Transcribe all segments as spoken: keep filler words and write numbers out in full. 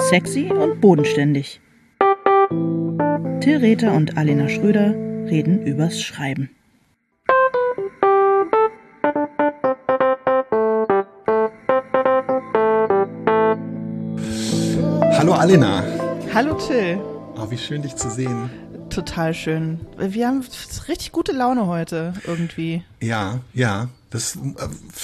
Sexy und bodenständig. Till Rether und Alena Schröder reden übers Schreiben. Hallo Alena. Hallo Till. Oh, wie schön, dich zu sehen. Total schön. Wir haben richtig gute Laune heute irgendwie. Ja, ja. Das, äh,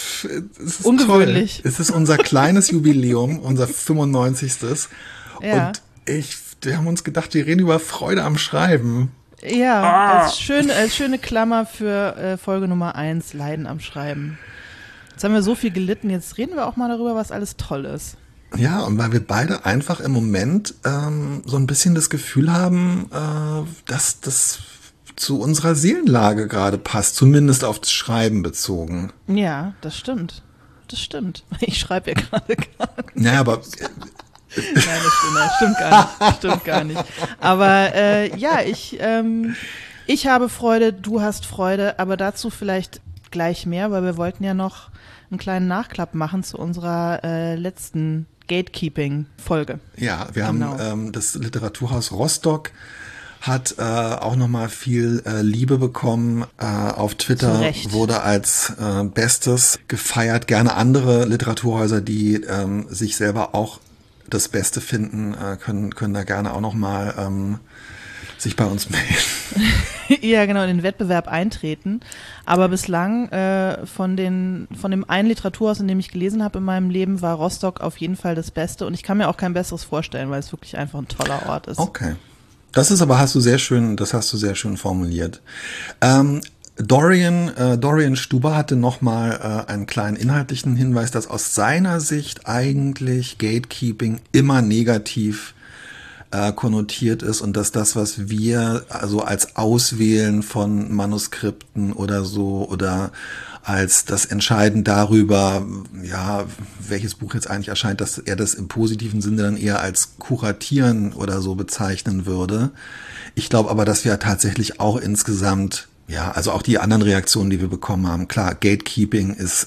das ist ungewöhnlich. Toll. Es ist unser kleines Jubiläum, unser fünfundneunzigstes Ja. Und ich, wir haben uns gedacht, wir reden über Freude am Schreiben. Ja, Ah. als, schön, als schöne Klammer für äh, Folge Nummer eins, Leiden am Schreiben. Jetzt haben wir so viel gelitten, jetzt reden wir auch mal darüber, was alles toll ist. Ja, und weil wir beide einfach im Moment ähm, so ein bisschen das Gefühl haben, äh, dass das zu unserer Seelenlage gerade passt, zumindest auf das Schreiben bezogen. Ja, das stimmt. Das stimmt. Ich schreibe ja gerade gar nicht. Naja, aber... Nein, das stimmt, nein, stimmt gar nicht. Stimmt gar nicht. Aber äh, ja, ich, ähm, ich habe Freude, du hast Freude, aber dazu vielleicht gleich mehr, weil wir wollten ja noch einen kleinen Nachklapp machen zu unserer äh, letzten Gatekeeping-Folge. Ja, wir Genau. haben ähm, das Literaturhaus Rostock hat äh, auch nochmal viel äh, Liebe bekommen. Äh, auf Twitter Zu Recht. wurde als äh, Bestes gefeiert. Gerne andere Literaturhäuser, die ähm, sich selber auch das Beste finden, äh, können können da gerne auch nochmal ähm, sich bei uns melden. Ja, genau, in den Wettbewerb eintreten. Aber bislang äh, von den von dem einen Literaturhaus, in dem ich gelesen habe in meinem Leben, war Rostock auf jeden Fall das Beste. Und ich kann mir auch kein besseres vorstellen, weil es wirklich einfach ein toller Ort ist. Okay. Das ist aber, hast du sehr schön, das hast du sehr schön formuliert. Ähm, Dorian, äh, Dorian Stuber hatte nochmal äh, einen kleinen inhaltlichen Hinweis, dass aus seiner Sicht eigentlich Gatekeeping immer negativ äh, konnotiert ist und dass das, was wir also als Auswählen von Manuskripten oder so oder als das Entscheiden darüber, ja, welches Buch jetzt eigentlich erscheint, dass er das im positiven Sinne dann eher als Kuratieren oder so bezeichnen würde. Ich glaube aber, dass wir tatsächlich auch insgesamt, ja, also auch die anderen Reaktionen, die wir bekommen haben, klar, Gatekeeping ist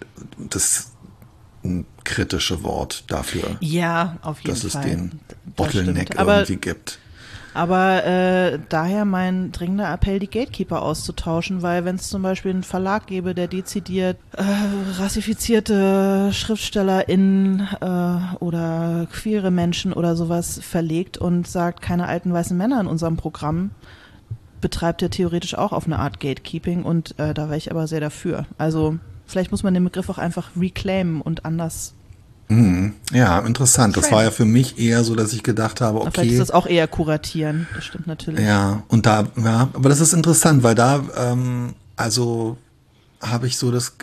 das ein kritische Wort dafür, Ja, auf jeden dass es Fall. den Das Bottleneck stimmt. Aber irgendwie gibt. Aber äh, daher mein dringender Appell, die Gatekeeper auszutauschen, weil wenn es zum Beispiel einen Verlag gäbe, der dezidiert äh, rassifizierte SchriftstellerInnen äh, oder queere Menschen oder sowas verlegt und sagt, keine alten weißen Männer in unserem Programm, betreibt er theoretisch auch auf eine Art Gatekeeping und äh, da wäre ich aber sehr dafür. Also vielleicht muss man den Begriff auch einfach reclaimen und anders. Mhm. Ja, interessant. Das war ja für mich eher so, dass ich gedacht habe, okay. Vielleicht ist das auch eher kuratieren, das stimmt natürlich. Ja, und da, ja, aber das ist interessant, weil da, ähm, also habe ich so das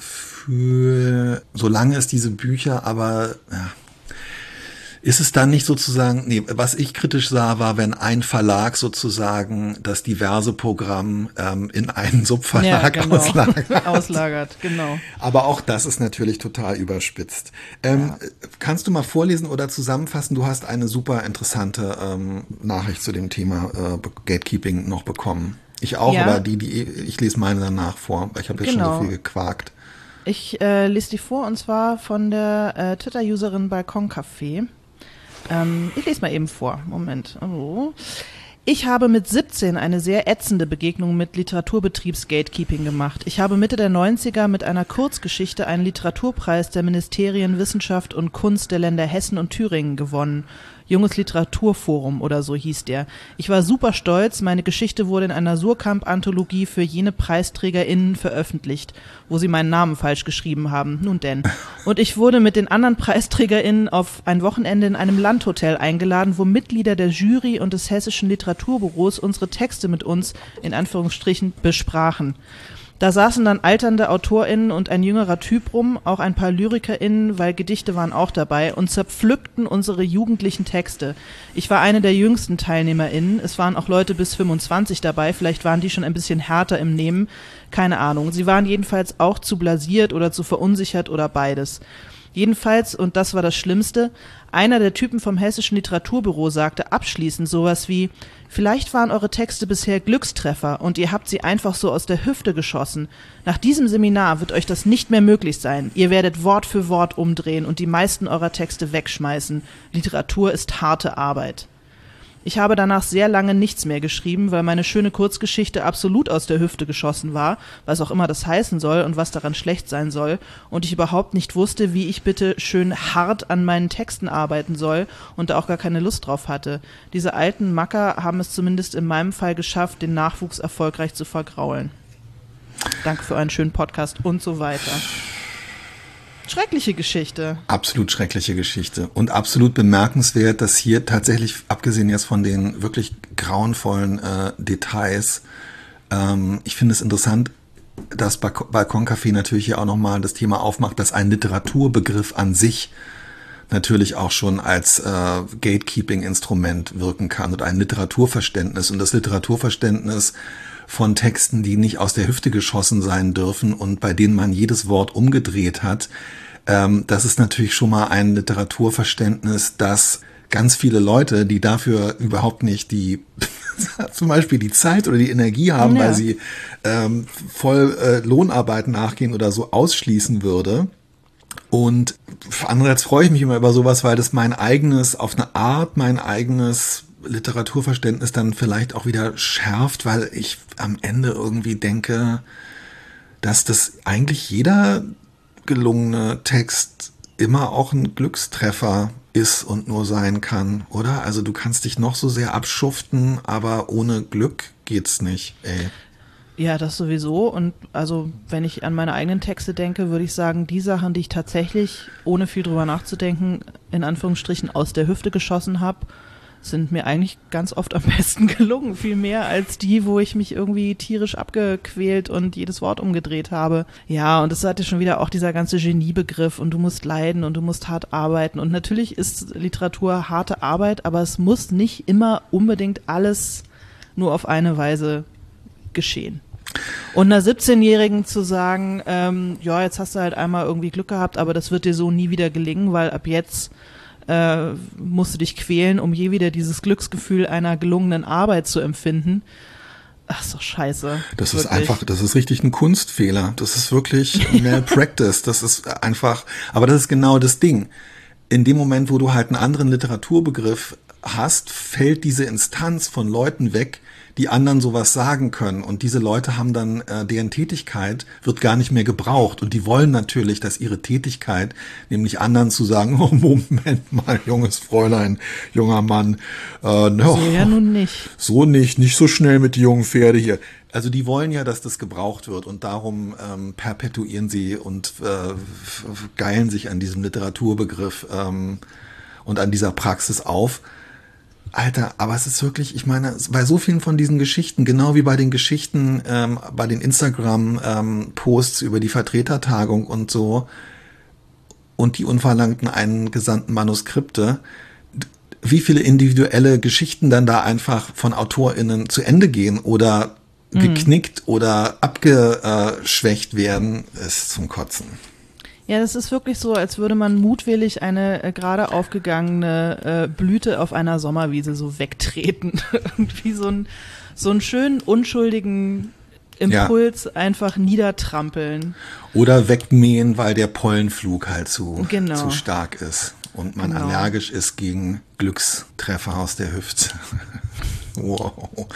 Gefühl, solange es diese Bücher, aber ja, ist es dann nicht sozusagen, nee, was ich kritisch sah, war, wenn ein Verlag sozusagen das diverse Programm ähm, in einen Subverlag ja, genau. auslagert. auslagert, genau. Aber auch das ist natürlich total überspitzt. Ähm, Ja. Kannst du mal vorlesen oder zusammenfassen? Du hast eine super interessante ähm, Nachricht zu dem Thema äh, Gatekeeping noch bekommen. Ich auch, Ja. aber die, die ich lese meine danach vor, weil ich habe jetzt Genau. schon so viel gequakt. Ich äh, lese die vor und zwar von der äh, Twitter-Userin Balkoncafé. Ähm, ich lese mal eben vor. Moment. Oh. Ich habe mit siebzehn eine sehr ätzende Begegnung mit Literaturbetriebs-Gatekeeping gemacht. Ich habe Mitte der neunziger mit einer Kurzgeschichte einen Literaturpreis der Ministerien Wissenschaft und Kunst der Länder Hessen und Thüringen gewonnen. Junges Literaturforum oder so hieß der. Ich war super stolz, meine Geschichte wurde in einer Surkamp-Anthologie für jene PreisträgerInnen veröffentlicht, wo sie meinen Namen falsch geschrieben haben, nun denn. Und ich wurde mit den anderen PreisträgerInnen auf ein Wochenende in einem Landhotel eingeladen, wo Mitglieder der Jury und des Hessischen Literaturbüros unsere Texte mit uns, in Anführungsstrichen, besprachen. Da saßen dann alternde AutorInnen und ein jüngerer Typ rum, auch ein paar LyrikerInnen, weil Gedichte waren auch dabei und zerpflückten unsere jugendlichen Texte. Ich war eine der jüngsten TeilnehmerInnen, es waren auch Leute bis fünfundzwanzig dabei, vielleicht waren die schon ein bisschen härter im Nehmen, keine Ahnung. Sie waren jedenfalls auch zu blasiert oder zu verunsichert oder beides. Jedenfalls, und das war das Schlimmste, einer der Typen vom Hessischen Literaturbüro sagte abschließend sowas wie, vielleicht waren eure Texte bisher Glückstreffer und ihr habt sie einfach so aus der Hüfte geschossen. Nach diesem Seminar wird euch das nicht mehr möglich sein. Ihr werdet Wort für Wort umdrehen und die meisten eurer Texte wegschmeißen. Literatur ist harte Arbeit. Ich habe danach sehr lange nichts mehr geschrieben, weil meine schöne Kurzgeschichte absolut aus der Hüfte geschossen war, was auch immer das heißen soll und was daran schlecht sein soll, und ich überhaupt nicht wusste, wie ich bitte schön hart an meinen Texten arbeiten soll und da auch gar keine Lust drauf hatte. Diese alten Macker haben es zumindest in meinem Fall geschafft, den Nachwuchs erfolgreich zu vergraulen. Danke für einen schönen Podcast und so weiter. Schreckliche Geschichte. Absolut schreckliche Geschichte. Und absolut bemerkenswert, dass hier tatsächlich, abgesehen jetzt von den wirklich grauenvollen äh, Details, ähm, ich finde es interessant, dass Balkoncafé natürlich hier auch nochmal das Thema aufmacht, dass ein Literaturbegriff an sich natürlich auch schon als äh, Gatekeeping-Instrument wirken kann und ein Literaturverständnis. Und das Literaturverständnis von Texten, die nicht aus der Hüfte geschossen sein dürfen und bei denen man jedes Wort umgedreht hat, ähm, das ist natürlich schon mal ein Literaturverständnis, das ganz viele Leute, die dafür überhaupt nicht die zum Beispiel die Zeit oder die Energie haben, ja. weil sie ähm, voll äh, Lohnarbeit nachgehen oder so, ausschließen würde. Und andererseits freue ich mich immer über sowas, weil das mein eigenes, auf eine Art mein eigenes Literaturverständnis dann vielleicht auch wieder schärft, weil ich am Ende irgendwie denke, dass das eigentlich jeder gelungene Text immer auch ein Glückstreffer ist und nur sein kann, oder? Also du kannst dich noch so sehr abschuften, aber ohne Glück geht's nicht, ey. Ja, das sowieso. Und also wenn ich an meine eigenen Texte denke, würde ich sagen, die Sachen, die ich tatsächlich, ohne viel drüber nachzudenken, in Anführungsstrichen aus der Hüfte geschossen habe, sind mir eigentlich ganz oft am besten gelungen. Viel mehr als die, wo ich mich irgendwie tierisch abgequält und jedes Wort umgedreht habe. Ja, und es hatte schon wieder auch dieser ganze Geniebegriff und du musst leiden und du musst hart arbeiten. Und natürlich ist Literatur harte Arbeit, aber es muss nicht immer unbedingt alles nur auf eine Weise geschehen. Und einer siebzehnjährigen zu sagen, ähm, ja, jetzt hast du halt einmal irgendwie Glück gehabt, aber das wird dir so nie wieder gelingen, weil ab jetzt äh, musst du dich quälen, um je wieder dieses Glücksgefühl einer gelungenen Arbeit zu empfinden. Ach, ist doch scheiße. Das wirklich. ist einfach, das ist richtig ein Kunstfehler. Das ist wirklich Malpractice. Das ist einfach, aber das ist genau das Ding. In dem Moment, wo du halt einen anderen Literaturbegriff hast, fällt diese Instanz von Leuten weg, die anderen sowas sagen können. Und diese Leute haben dann, äh, deren Tätigkeit wird gar nicht mehr gebraucht. Und die wollen natürlich, dass ihre Tätigkeit, nämlich anderen zu sagen, oh Moment mal, junges Fräulein, junger Mann. Äh, no, so ja nun nicht. So nicht, nicht so schnell mit die jungen Pferde hier. Also die wollen ja, dass das gebraucht wird. Und darum ähm, perpetuieren sie und äh, geilen sich an diesem Literaturbegriff ähm, und an dieser Praxis auf. Alter, aber es ist wirklich, ich meine, bei so vielen von diesen Geschichten, genau wie bei den Geschichten, ähm, bei den Instagram-Posts ähm, über die Vertretertagung und so und die unverlangten eingesandten Manuskripte, wie viele individuelle Geschichten dann da einfach von AutorInnen zu Ende gehen oder mhm. geknickt oder abgeschwächt werden, ist zum Kotzen. Ja, das ist wirklich so, als würde man mutwillig eine äh, gerade aufgegangene äh, Blüte auf einer Sommerwiese so wegtreten. Irgendwie so, ein, so einen schönen, unschuldigen Impuls ja. einfach niedertrampeln. Oder wegmähen, weil der Pollenflug halt zu, genau. zu stark ist und man genau. allergisch ist gegen Glückstreffer aus der Hüfte. Wow.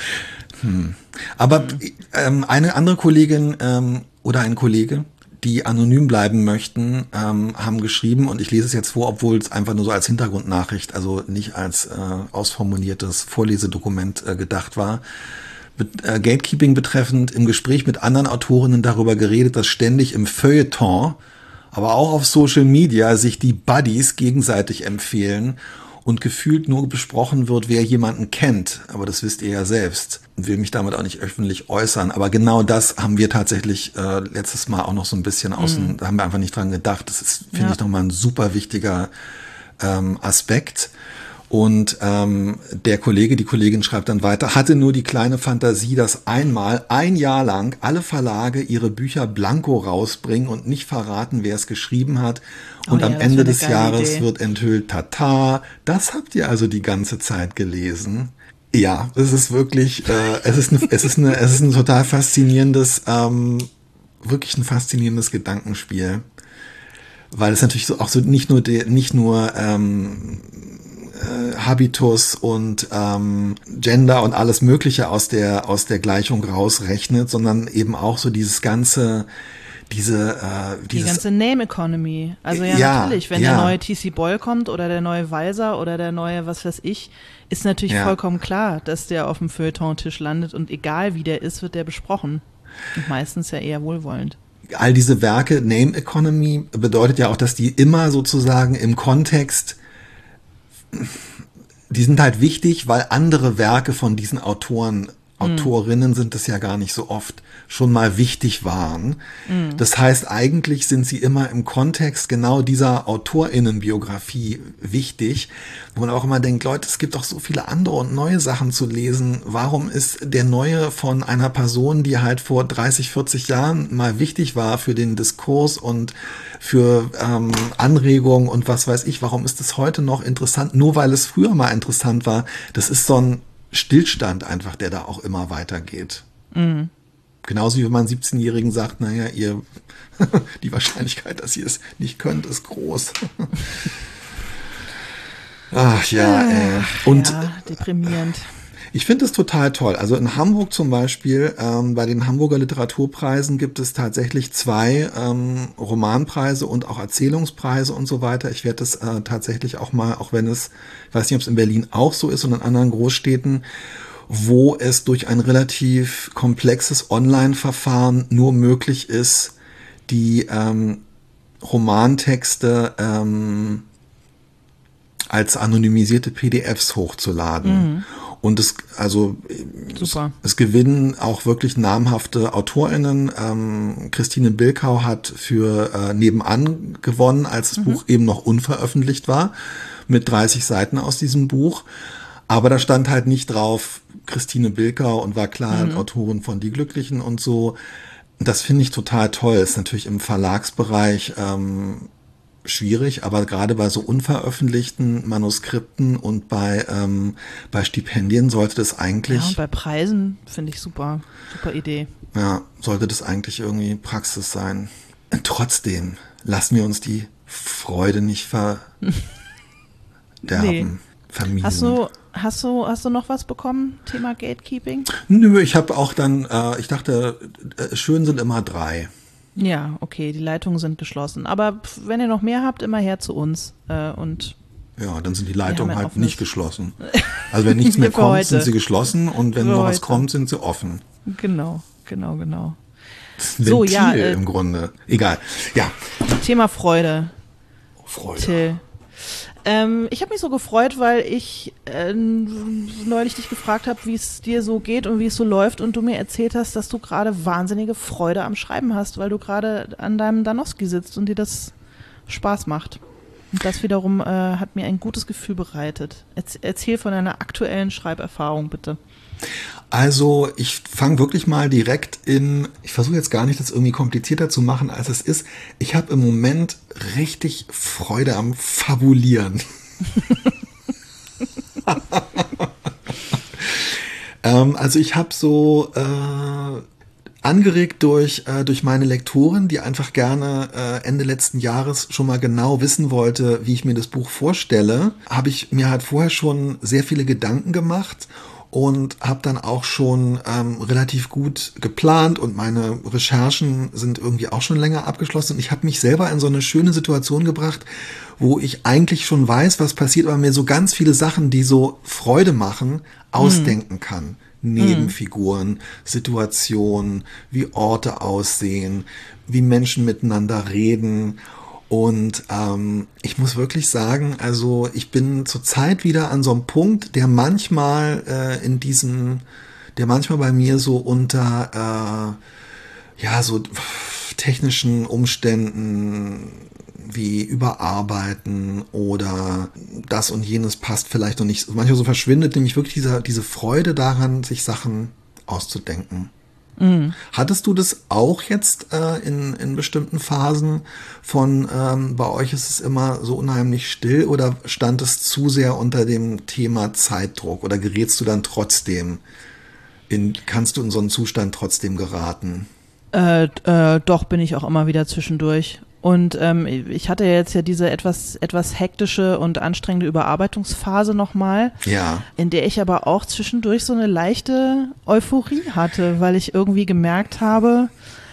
Hm. Aber mhm. ähm, eine andere Kollegin ähm, oder ein Kollege, die anonym bleiben möchten, ähm, haben geschrieben, und ich lese es jetzt vor, obwohl es einfach nur so als Hintergrundnachricht, also nicht als äh, ausformuliertes Vorlesedokument äh, gedacht war. Mit, äh, Gatekeeping betreffend im Gespräch mit anderen Autorinnen darüber geredet, dass ständig im Feuilleton, aber auch auf Social Media sich die Buddies gegenseitig empfehlen und gefühlt nur besprochen wird, wer jemanden kennt. Aber das wisst ihr ja selbst. Und will mich damit auch nicht öffentlich äußern. Aber genau das haben wir tatsächlich äh, letztes Mal auch noch so ein bisschen außen, mhm. da haben wir einfach nicht dran gedacht. Das ist, finde ja. ich, nochmal ein super wichtiger ähm, Aspekt. Und ähm, der Kollege, die Kollegin schreibt dann weiter, hatte nur die kleine Fantasie, dass einmal ein Jahr lang alle Verlage ihre Bücher blanko rausbringen und nicht verraten, wer es geschrieben hat. Und Oh am ja, das Ende wär eine des geile Jahres Idee. wird enthüllt, tata, das habt ihr also die ganze Zeit gelesen. Ja, es ist wirklich, äh, es ist, ein, es ist eine, es ist ein total faszinierendes, ähm, wirklich ein faszinierendes Gedankenspiel, weil es natürlich so auch so nicht nur de, nicht nur ähm, äh, Habitus und ähm, Gender und alles Mögliche aus der aus der Gleichung rausrechnet, sondern eben auch so dieses ganze diese äh, Die dieses ganze Name Economy. Also ja, ja, natürlich, wenn ja. der neue T C Boyle kommt oder der neue Weiser oder der neue was weiß ich, ist natürlich Ja. vollkommen klar, dass der auf dem Feuilleton-Tisch landet und egal wie der ist, wird der besprochen. Und meistens ja eher wohlwollend. all diese Werke, Name Economy, bedeutet ja auch, dass die immer sozusagen im Kontext, die sind halt wichtig, weil andere Werke von diesen Autoren, Autorinnen sind es ja gar nicht so oft, schon mal wichtig waren. Das heißt, eigentlich sind sie immer im Kontext genau dieser AutorInnenbiografie wichtig, wo man auch immer denkt, Leute, es gibt doch so viele andere und neue Sachen zu lesen. Warum ist der neue von einer Person, die halt vor dreißig, vierzig Jahren mal wichtig war für den Diskurs und für ähm, Anregungen und was weiß ich, warum ist es heute noch interessant, nur weil es früher mal interessant war? Das ist so ein Stillstand einfach, der da auch immer weitergeht. Mhm. Genauso wie wenn man siebzehnjährigen sagt, naja, ihr, die Wahrscheinlichkeit, dass ihr es nicht könnt, ist groß. Ach ja, ey. Und ja, deprimierend. ich finde es total toll. Also in Hamburg zum Beispiel, ähm, bei den Hamburger Literaturpreisen gibt es tatsächlich zwei ähm, Romanpreise und auch Erzählungspreise und so weiter. Ich werde das äh, tatsächlich auch mal, auch wenn es, ich weiß nicht, ob es in Berlin auch so ist und in anderen Großstädten, wo es durch ein relativ komplexes Online-Verfahren nur möglich ist, die ähm, Romantexte ähm, als anonymisierte P D Fs hochzuladen. Mhm. Und es, also, Super. Es, es gewinnen auch wirklich namhafte AutorInnen. Ähm, Christine Bilkau hat für äh, Nebenan gewonnen, als das mhm. Buch eben noch unveröffentlicht war, mit dreißig Seiten aus diesem Buch. Aber da stand halt nicht drauf Christine Bilkau und war klar mhm. Autorin von Die Glücklichen und so. Das finde ich total toll. Ist natürlich im Verlagsbereich ähm, schwierig, aber gerade bei so unveröffentlichten Manuskripten und bei ähm, bei Stipendien sollte das eigentlich... Ja, und bei Preisen finde ich super, super Idee. Ja, sollte das eigentlich irgendwie Praxis sein. Und trotzdem, lassen wir uns die Freude nicht verderben, nee. vermiesen. Hast du, hast du, hast du noch was bekommen, Thema Gatekeeping? Nö, ich habe auch dann, äh, ich dachte, äh, schön sind immer drei. Ja, okay, die Leitungen sind geschlossen. Aber wenn ihr noch mehr habt, immer her zu uns. Äh, und ja, dann sind die Leitungen halt offenes... nicht geschlossen. Also wenn nichts mehr kommt, heute. sind sie geschlossen und wenn für noch heute. was kommt, sind sie offen. Genau, genau, genau. Das ist ein so, Ventil ja, äh, im Grunde. Egal. Ja. Thema Freude. Freude. Till. Ähm, ich habe mich so gefreut, weil ich äh, neulich dich gefragt habe, wie es dir so geht und wie es so läuft und du mir erzählt hast, dass du gerade wahnsinnige Freude am Schreiben hast, weil du gerade an deinem Danowski sitzt und dir das Spaß macht. Und das wiederum äh, hat mir ein gutes Gefühl bereitet. Erz- erzähl von deiner aktuellen Schreiberfahrung, bitte. Also ich fange wirklich mal direkt in, ich versuche jetzt gar nicht, das irgendwie komplizierter zu machen, als es ist. Ich habe im Moment richtig Freude am Fabulieren. ähm, also ich habe so äh, angeregt durch, äh, durch meine Lektorin, die einfach gerne äh, Ende letzten Jahres schon mal genau wissen wollte, wie ich mir das Buch vorstelle, habe ich mir halt vorher schon sehr viele Gedanken gemacht und habe dann auch schon ähm, relativ gut geplant und meine Recherchen sind irgendwie auch schon länger abgeschlossen. Und ich habe mich selber in so eine schöne Situation gebracht, wo ich eigentlich schon weiß, was passiert, aber mir so ganz viele Sachen, die so Freude machen, ausdenken kann. Nebenfiguren, Situationen, wie Orte aussehen, wie Menschen miteinander reden. Und ähm, ich muss wirklich sagen, also ich bin zurzeit wieder an so einem Punkt, der manchmal äh, in diesem, der manchmal bei mir so unter äh, ja so technischen Umständen wie Überarbeiten oder das und jenes passt vielleicht noch nicht. Manchmal so verschwindet nämlich wirklich diese, diese Freude daran, sich Sachen auszudenken. Mhm. Hattest du das auch jetzt äh, in, in bestimmten Phasen von, ähm, bei euch ist es immer so unheimlich still oder stand es zu sehr unter dem Thema Zeitdruck oder gerätst du dann trotzdem, in, kannst du in so einen Zustand trotzdem geraten? Äh, äh, doch, bin ich auch immer wieder zwischendurch. Und ähm, ich hatte jetzt ja diese etwas etwas hektische und anstrengende Überarbeitungsphase nochmal, ja. in der ich aber auch zwischendurch so eine leichte Euphorie hatte, weil ich irgendwie gemerkt habe,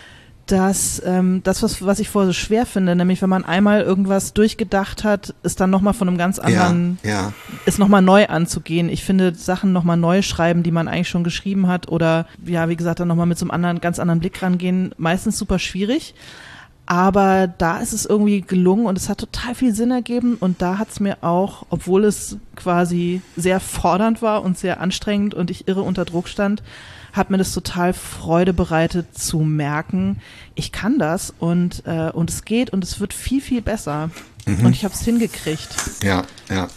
dass ähm, das, was, was ich vorher so schwer finde, nämlich wenn man einmal irgendwas durchgedacht hat, ist dann nochmal von einem ganz anderen, ja, ja. ist nochmal neu anzugehen. Ich finde Sachen nochmal neu schreiben, die man eigentlich schon geschrieben hat oder ja, wie gesagt, dann nochmal mit so einem anderen, ganz anderen Blick rangehen, meistens super schwierig. Aber da ist es irgendwie gelungen und es hat total viel Sinn ergeben und da hat es mir auch, obwohl es quasi sehr fordernd war und sehr anstrengend und ich irre unter Druck stand, hat mir das total Freude bereitet zu merken, ich kann das und, äh, und es geht und es wird viel, viel besser. Mhm. Und ich habe es hingekriegt. Ja, ja.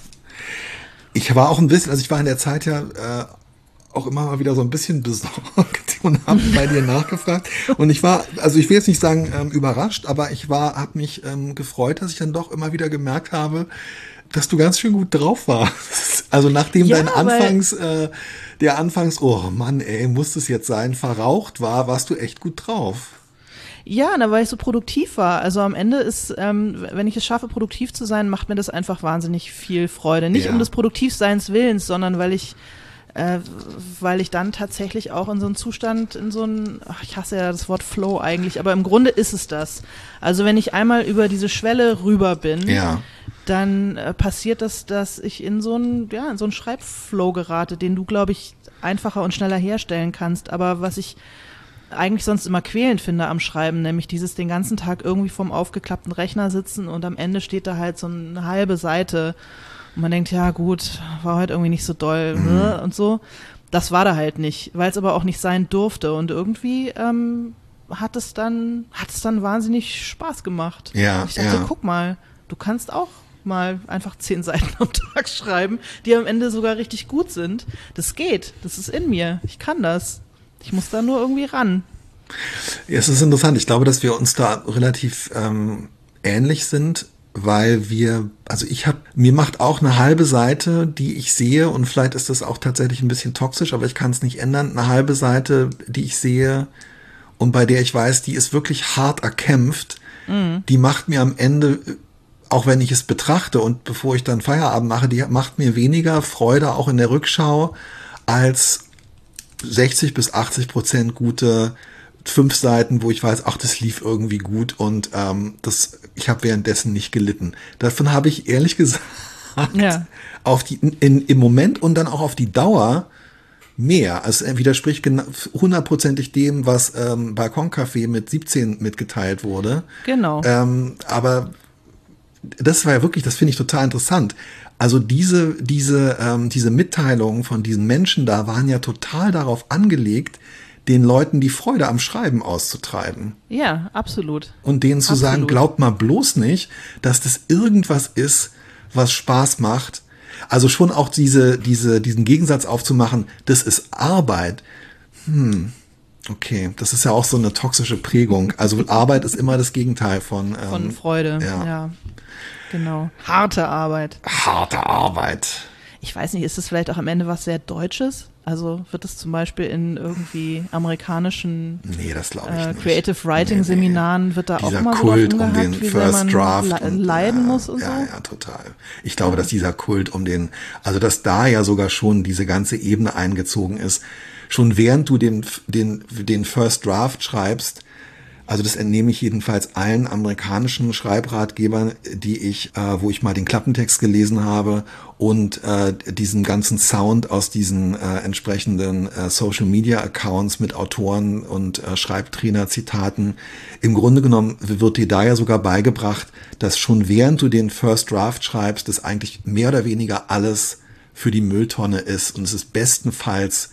Ich war auch ein bisschen, also ich war in der Zeit ja äh, auch immer mal wieder so ein bisschen besorgt und habe bei dir nachgefragt. Und ich war, also ich will jetzt nicht sagen ähm, überrascht, aber ich war, habe mich ähm, gefreut, dass ich dann doch immer wieder gemerkt habe, dass du ganz schön gut drauf warst. Also nachdem ja, dein Anfangs, äh, der Anfangs, oh Mann, ey, muss das jetzt sein, verraucht war, warst du echt gut drauf. Ja, na, weil ich so produktiv war. Also am Ende ist, ähm, wenn ich es schaffe, produktiv zu sein, macht mir das einfach wahnsinnig viel Freude. Nicht ja. um des Produktivseins Willens, sondern weil ich Äh, weil ich dann tatsächlich auch in so einen Zustand, in so einen, ach, ich hasse ja das Wort Flow eigentlich, aber im Grunde ist es das. Also wenn ich einmal über diese Schwelle rüber bin, ja. dann äh, passiert das, dass ich in so einen, ja, in so einen Schreibflow gerate, den du, glaube ich, einfacher und schneller herstellen kannst. Aber was ich eigentlich sonst immer quälend finde am Schreiben, nämlich dieses den ganzen Tag irgendwie vorm aufgeklappten Rechner sitzen und am Ende steht da halt so eine halbe Seite und man denkt, ja gut, war heute irgendwie nicht so doll mhm. und so. Das war da halt nicht, weil es aber auch nicht sein durfte. Und irgendwie ähm, hat es dann hat es dann wahnsinnig Spaß gemacht. Ja, ich dachte, ja. guck mal, du kannst auch mal einfach zehn Seiten am Tag schreiben, die am Ende sogar richtig gut sind. Das geht, das ist in mir, ich kann das. Ich muss da nur irgendwie ran. Ja, es ist interessant. Ich glaube, dass wir uns da relativ ähm, ähnlich sind. Weil wir, also ich habe, mir macht auch eine halbe Seite, die ich sehe, und vielleicht ist das auch tatsächlich ein bisschen toxisch, aber ich kann es nicht ändern, eine halbe Seite, die ich sehe und bei der ich weiß, die ist wirklich hart erkämpft, mhm. die macht mir am Ende, auch wenn ich es betrachte und bevor ich dann Feierabend mache, die macht mir weniger Freude auch in der Rückschau als sechzig bis achtzig Prozent gute fünf Seiten, wo ich weiß, ach, das lief irgendwie gut und ähm, das, ich habe währenddessen nicht gelitten. Davon habe ich ehrlich gesagt ja. auf die in, im Moment und dann auch auf die Dauer mehr. Also es widerspricht hundertprozentig dem, was ähm, Balkoncafé mit siebzehn mitgeteilt wurde. Genau. Ähm, aber das war ja wirklich, das finde ich total interessant. Also diese diese ähm, diese Mitteilungen von diesen Menschen da waren ja total darauf angelegt, den Leuten die Freude am Schreiben auszutreiben. Ja, absolut. Und denen zu absolut. sagen, glaubt mal bloß nicht, dass das irgendwas ist, was Spaß macht. Also schon auch diese, diese, diesen Gegensatz aufzumachen, das ist Arbeit. Hm, okay, das ist ja auch so eine toxische Prägung. Also Arbeit ist immer das Gegenteil von... Ähm, von Freude, ja. ja. Genau. Harte Arbeit. Harte Arbeit. Ich weiß nicht, ist das vielleicht auch am Ende was sehr Deutsches? Also wird es zum Beispiel in irgendwie amerikanischen nee, das glaube ich äh, nicht. Creative Writing nee, nee. Seminaren wird da dieser auch immer Kult so um den wie First man Draft le- und, leiden ja, muss und ja, so. Ja, ja, total. Ich glaube, dass dieser Kult um den, also dass da ja sogar schon diese ganze Ebene eingezogen ist. Schon während du den den den First Draft schreibst, also das entnehme ich jedenfalls allen amerikanischen Schreibratgebern, die ich, äh, wo ich mal den Klappentext gelesen habe und äh, diesen ganzen Sound aus diesen äh, entsprechenden äh, Social Media Accounts mit Autoren und äh, Schreibtrainer-Zitaten. Im Grunde genommen wird dir da ja sogar beigebracht, dass schon während du den First Draft schreibst, das eigentlich mehr oder weniger alles für die Mülltonne ist und es ist bestenfalls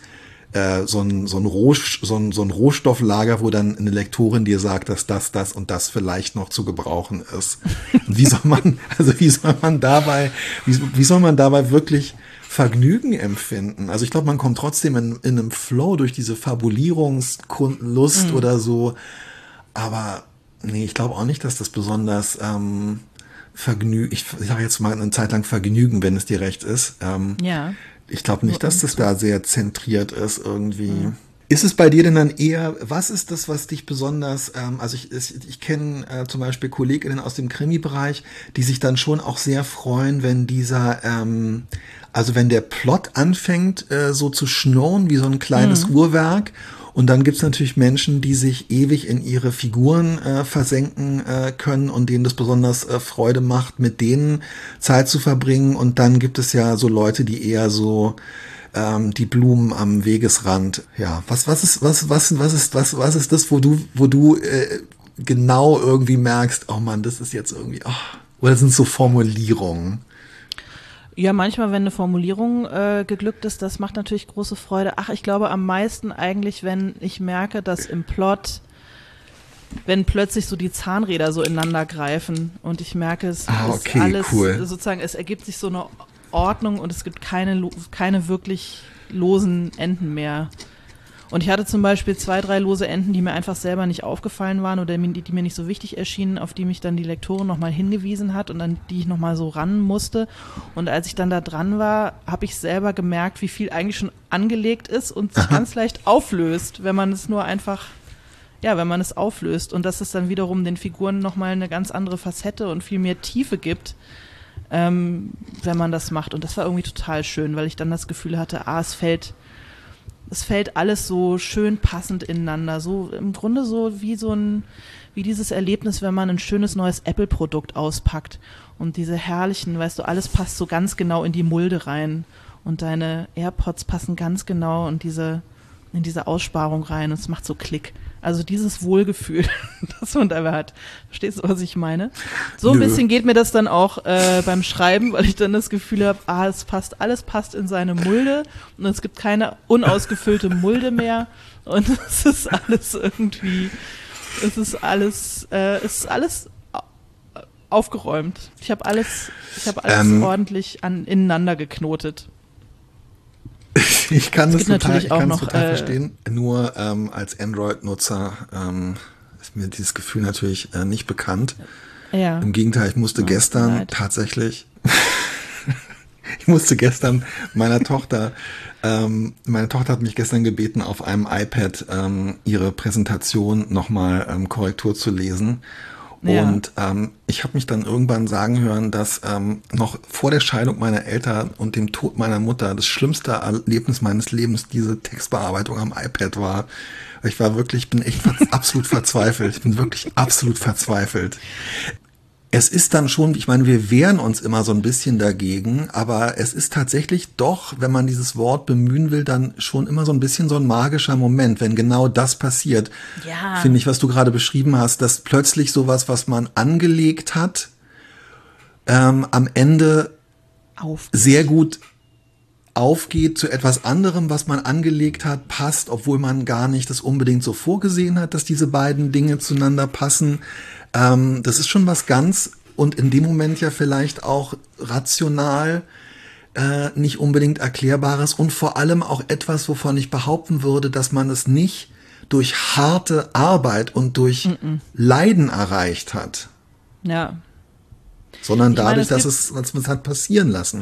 äh, so ein, so ein, Roh, so ein, so ein Rohstofflager, wo dann eine Lektorin dir sagt, dass das, das und das vielleicht noch zu gebrauchen ist. Und wie soll man, also wie soll man dabei, wie, wie soll man dabei wirklich Vergnügen empfinden? Also ich glaube, man kommt trotzdem in, in einem Flow durch diese Fabulierungslust mhm. oder so. Aber nee, ich glaube auch nicht, dass das besonders ähm, Vergnügen, ich sage jetzt mal eine Zeit lang Vergnügen, wenn es dir recht ist. Ähm, ja. Ich glaube nicht, dass das da sehr zentriert ist irgendwie. Mhm. Ist es bei dir denn dann eher, was ist das, was dich besonders, ähm, also ich, ich, ich kenne äh, zum Beispiel Kolleginnen aus dem Krimi-Bereich, die sich dann schon auch sehr freuen, wenn dieser, ähm, also wenn der Plot anfängt äh, so zu schnurren wie so ein kleines mhm. Uhrwerk. Und dann gibt's natürlich Menschen, die sich ewig in ihre Figuren äh, versenken äh, können und denen das besonders äh, Freude macht, mit denen Zeit zu verbringen. Und dann gibt es ja so Leute, die eher so ähm, die Blumen am Wegesrand. Ja, was was ist was was was ist was was ist das, wo du wo du äh, genau irgendwie merkst, oh Mann, das ist jetzt irgendwie, oh, oder sind so Formulierungen? Ja, manchmal, wenn eine Formulierung äh, geglückt ist, das macht natürlich große Freude. Ach, ich glaube am meisten eigentlich, wenn ich merke, dass im Plot, wenn plötzlich so die Zahnräder so ineinander greifen und ich merke, es ah, ist okay, alles, cool. sozusagen, es ergibt sich so eine Ordnung und es gibt keine, keine wirklich losen Enden mehr. Und ich hatte zum Beispiel zwei, drei lose Enden, die mir einfach selber nicht aufgefallen waren oder die, die mir nicht so wichtig erschienen, auf die mich dann die Lektorin nochmal hingewiesen hat und an die ich nochmal so ran musste. Und als ich dann da dran war, habe ich selber gemerkt, wie viel eigentlich schon angelegt ist und sich ganz leicht auflöst, wenn man es nur einfach, ja, wenn man es auflöst. Und dass es dann wiederum den Figuren nochmal eine ganz andere Facette und viel mehr Tiefe gibt, ähm, wenn man das macht. Und das war irgendwie total schön, weil ich dann das Gefühl hatte, ah, es fällt Es fällt alles so schön passend ineinander, so im Grunde so wie so ein, wie dieses Erlebnis, wenn man ein schönes neues Apple-Produkt auspackt und diese herrlichen, weißt du, alles passt so ganz genau in die Mulde rein und deine AirPods passen ganz genau in diese, in diese Aussparung rein und es macht so Klick. Also dieses Wohlgefühl, das man dabei hat. Verstehst du, was ich meine? So ein Nö. bisschen geht mir das dann auch äh, beim Schreiben, weil ich dann das Gefühl habe, ah, es passt, alles passt in seine Mulde und es gibt keine unausgefüllte Mulde mehr und es ist alles irgendwie, es ist alles, äh, es ist alles aufgeräumt. Ich habe alles, ich habe alles ähm, ordentlich an, ineinander geknotet. Ich kann das total, ich kann das total äh, verstehen. Nur ähm, als Android-Nutzer ähm, ist mir dieses Gefühl natürlich äh, nicht bekannt. Ja. Im Gegenteil, ich musste ja, gestern leid. tatsächlich, ich musste gestern meiner Tochter, ähm, meine Tochter hat mich gestern gebeten, auf einem iPad ähm, ihre Präsentation nochmal ähm, Korrektur zu lesen. Ja. Und ähm, ich habe mich dann irgendwann sagen hören, dass ähm, noch vor der Scheidung meiner Eltern und dem Tod meiner Mutter das schlimmste Erlebnis meines Lebens diese Textbearbeitung am iPad war. Ich war wirklich, ich bin echt absolut verzweifelt. Ich bin wirklich absolut verzweifelt. Es ist dann schon, ich meine, wir wehren uns immer so ein bisschen dagegen, aber es ist tatsächlich doch, wenn man dieses Wort bemühen will, dann schon immer so ein bisschen so ein magischer Moment, wenn genau das passiert. Ja. Finde ich, was du gerade beschrieben hast, dass plötzlich sowas, was man angelegt hat, ähm, am Ende aufgeht. sehr gut aufgeht zu etwas anderem, was man angelegt hat, passt, obwohl man gar nicht das unbedingt so vorgesehen hat, dass diese beiden Dinge zueinander passen. Ähm, das ist schon was ganz und in dem Moment ja vielleicht auch rational äh, nicht unbedingt Erklärbares und vor allem auch etwas, wovon ich behaupten würde, dass man es nicht durch harte Arbeit und durch Mm-mm. Leiden erreicht hat. Ja. Sondern ich dadurch, meine, es dass es, was man es hat passieren lassen.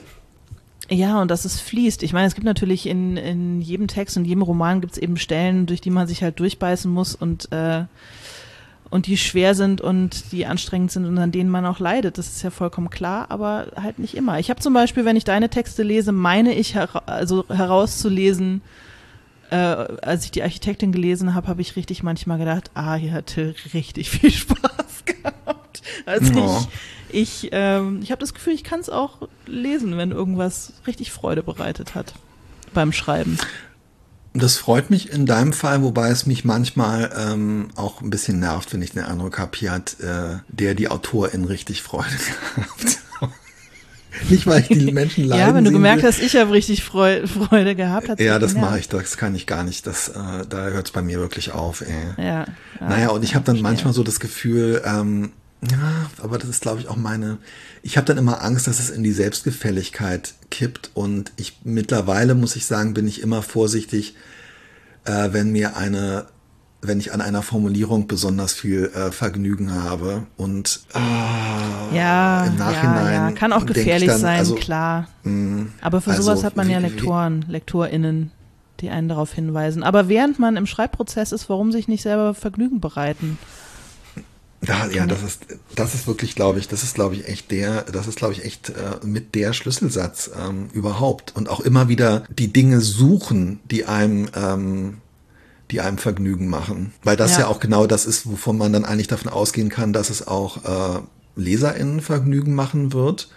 Ja, und dass es fließt. Ich meine, es gibt natürlich in, in jedem Text und jedem Roman gibt es eben Stellen, durch die man sich halt durchbeißen muss und äh, und die schwer sind und die anstrengend sind und an denen man auch leidet. Das ist ja vollkommen klar, aber halt nicht immer. Ich habe zum Beispiel, wenn ich deine Texte lese, meine ich hera- also herauszulesen, äh, als ich die Architektin gelesen habe, habe ich richtig manchmal gedacht, ah, hier hat Till richtig viel Spaß gehabt. Also oh. ich, ich, ähm, ich habe das Gefühl, ich kann es auch lesen, wenn irgendwas richtig Freude bereitet hat beim Schreiben. Das freut mich in deinem Fall, wobei es mich manchmal ähm, auch ein bisschen nervt, wenn ich den Eindruck habe, hier hat äh, der die Autorin richtig Freude gehabt. Nicht, weil ich die Menschen leiden Ja, wenn du sehen gemerkt will. hast, ich habe richtig Freude, Freude gehabt. Hat's Ja, dich das genervt. mache ich, das kann ich gar nicht. Das, äh, da hört es bei mir wirklich auf. Ey. Ja, ja, Naja, und ich ja, habe dann verstehe. manchmal so das Gefühl, ähm, ja, aber das ist, glaube ich, auch meine, ich habe dann immer Angst, dass es in die Selbstgefälligkeit kippt und ich mittlerweile, muss ich sagen, bin ich immer vorsichtig, äh, wenn mir eine, wenn ich an einer Formulierung besonders viel äh, Vergnügen habe und äh, Ja, im Nachhinein ja, ja, kann auch denk ich gefährlich dann, sein, also, klar. mh, Aber für also, sowas hat man ja wie- wie- Lektoren, LektorInnen, die einen darauf hinweisen. Aber während man im Schreibprozess ist, warum sich nicht selber Vergnügen bereiten? Da, ja, das ist, das ist wirklich, glaube ich, das ist, glaube ich, echt der, das ist, glaube ich, echt äh, mit der Schlüsselsatz ähm, überhaupt. Und auch immer wieder die Dinge suchen, die einem, ähm, die einem Vergnügen machen. Weil das ja. Ja. auch genau das ist, wovon man dann eigentlich davon ausgehen kann, dass es auch äh, LeserInnen Vergnügen machen wird.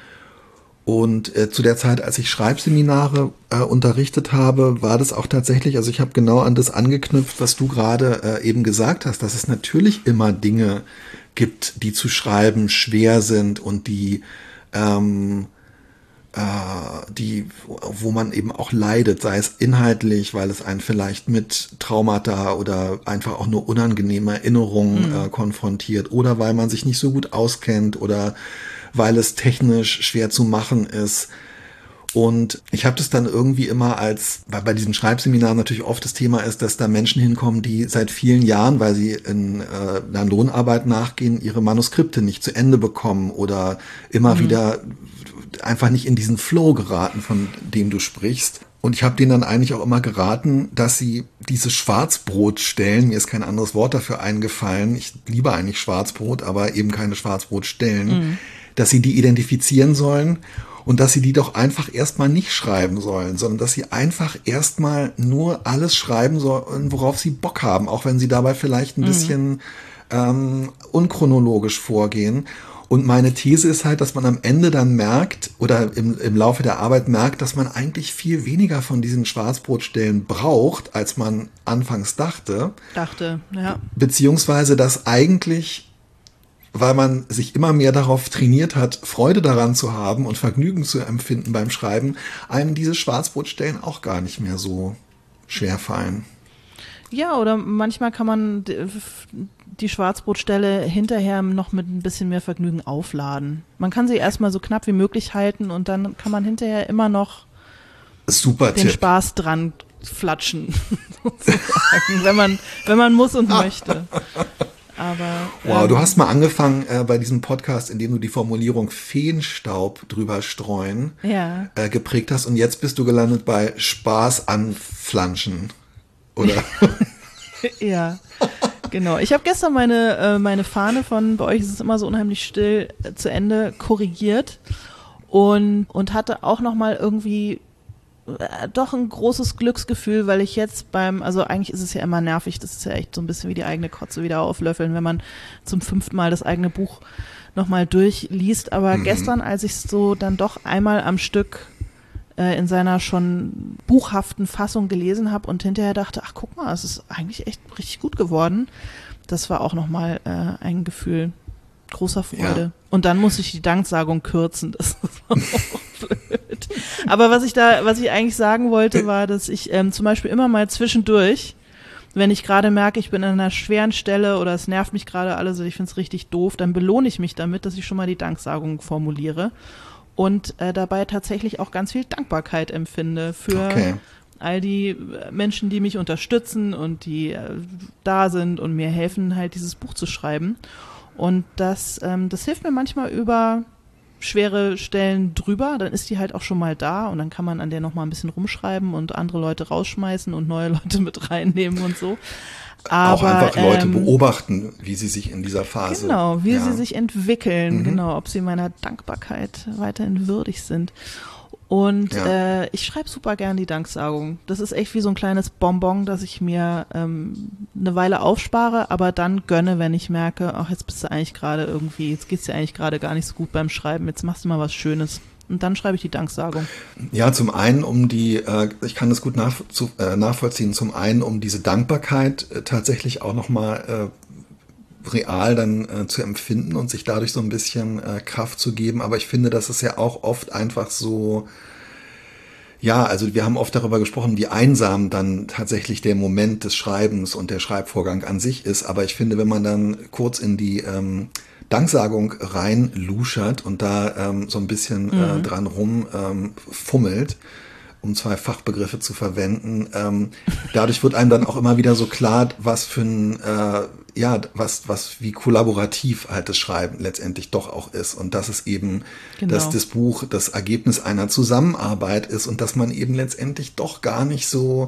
Und äh, zu der Zeit, als ich Schreibseminare äh, unterrichtet habe, war das auch tatsächlich, also ich habe genau an das angeknüpft, was du gerade äh, eben gesagt hast, dass es natürlich immer Dinge gibt, die zu schreiben schwer sind und die, ähm, äh, die, wo man eben auch leidet, sei es inhaltlich, weil es einen vielleicht mit Traumata oder einfach auch nur unangenehme Erinnerungen mhm. äh, konfrontiert oder weil man sich nicht so gut auskennt oder weil es technisch schwer zu machen ist. Und ich habe das dann irgendwie immer als, weil bei diesen Schreibseminaren natürlich oft das Thema ist, dass da Menschen hinkommen, die seit vielen Jahren, weil sie in äh, einer Lohnarbeit nachgehen, ihre Manuskripte nicht zu Ende bekommen oder immer mhm. wieder einfach nicht in diesen Flow geraten, von dem du sprichst. Und ich habe denen dann eigentlich auch immer geraten, dass sie diese Schwarzbrotstellen, mir ist kein anderes Wort dafür eingefallen, ich liebe eigentlich Schwarzbrot, aber eben keine Schwarzbrotstellen, mhm. dass sie die identifizieren sollen und dass sie die doch einfach erstmal nicht schreiben sollen, sondern dass sie einfach erstmal nur alles schreiben sollen, worauf sie Bock haben, auch wenn sie dabei vielleicht ein mhm. bisschen ähm, unchronologisch vorgehen. Und meine These ist halt, dass man am Ende dann merkt oder im, im Laufe der Arbeit merkt, dass man eigentlich viel weniger von diesen Schwarzbrotstellen braucht, als man anfangs dachte. Dachte, ja. Beziehungsweise, dass eigentlich, weil man sich immer mehr darauf trainiert hat, Freude daran zu haben und Vergnügen zu empfinden beim Schreiben, einem diese Schwarzbrotstellen auch gar nicht mehr so schwer fallen. Ja, oder manchmal kann man die Schwarzbrotstelle hinterher noch mit ein bisschen mehr Vergnügen aufladen. Man kann sie erstmal so knapp wie möglich halten und dann kann man hinterher immer noch Super den Tipp. Spaß dran flatschen, sozusagen, wenn man, wenn man muss und möchte. Aber, wow, ähm, du hast mal angefangen äh, bei diesem Podcast, in dem du die Formulierung Feenstaub drüber streuen ja. äh, geprägt hast und jetzt bist du gelandet bei Spaß an Flanschen. Oder? Ja, genau. Ich habe gestern meine, äh, meine Fahne von, bei euch ist es immer so unheimlich still, äh, zu Ende korrigiert und, und hatte auch nochmal irgendwie äh, doch ein großes Glücksgefühl, weil ich jetzt beim, also eigentlich ist es ja immer nervig, das ist ja echt so ein bisschen wie die eigene Kotze wieder auflöffeln, wenn man zum fünften Mal das eigene Buch nochmal durchliest. Aber mhm. gestern, als ich es so dann doch einmal am Stück in seiner schon buchhaften Fassung gelesen habe und hinterher dachte, ach guck mal, es ist eigentlich echt richtig gut geworden. Das war auch nochmal äh, ein Gefühl großer Freude. Ja. Und dann muss ich die Danksagung kürzen, das war auch blöd. Aber was ich da, was ich eigentlich sagen wollte, war, dass ich ähm, zum Beispiel immer mal zwischendurch, wenn ich gerade merke, ich bin an einer schweren Stelle oder es nervt mich gerade alles, ich finde es richtig doof, dann belohne ich mich damit, dass ich schon mal die Danksagung formuliere. Und äh, dabei tatsächlich auch ganz viel Dankbarkeit empfinde für okay. all die Menschen, die mich unterstützen und die äh, da sind und mir helfen, halt dieses Buch zu schreiben. Und das, ähm, das hilft mir manchmal über schwere Stellen drüber, dann ist die halt auch schon mal da und dann kann man an der noch mal ein bisschen rumschreiben und andere Leute rausschmeißen und neue Leute mit reinnehmen und so. Aber, auch einfach Leute ähm, beobachten, wie sie sich in dieser Phase... Genau, wie ja. sie sich entwickeln, mhm. genau, ob sie meiner Dankbarkeit weiterhin würdig sind. Und ja. äh, ich schreibe super gern die Danksagung. Das ist echt wie so ein kleines Bonbon, das ich mir ähm, eine Weile aufspare, aber dann gönne, wenn ich merke, ach, jetzt bist du eigentlich gerade irgendwie, jetzt geht's dir eigentlich gerade gar nicht so gut beim Schreiben, jetzt machst du mal was Schönes. Und dann schreibe ich die Danksagung. Ja, zum einen um die, äh, ich kann das gut nach, zu, äh, nachvollziehen, zum einen um diese Dankbarkeit äh, tatsächlich auch nochmal äh, real dann äh, zu empfinden und sich dadurch so ein bisschen äh, Kraft zu geben. Aber ich finde, das ist ja auch oft einfach so, ja, also wir haben oft darüber gesprochen, wie einsam dann tatsächlich der Moment des Schreibens und der Schreibvorgang an sich ist. Aber ich finde, wenn man dann kurz in die ähm, Danksagung reinluschert und da ähm, so ein bisschen mhm. äh, dran rum ähm, fummelt, um zwei Fachbegriffe zu verwenden, ähm, dadurch wird einem dann auch immer wieder so klar, was für ein, äh, ja, was, was, wie kollaborativ halt das Schreiben letztendlich doch auch ist. Und dass es eben, genau. dass das Buch das Ergebnis einer Zusammenarbeit ist und dass man eben letztendlich doch gar nicht so,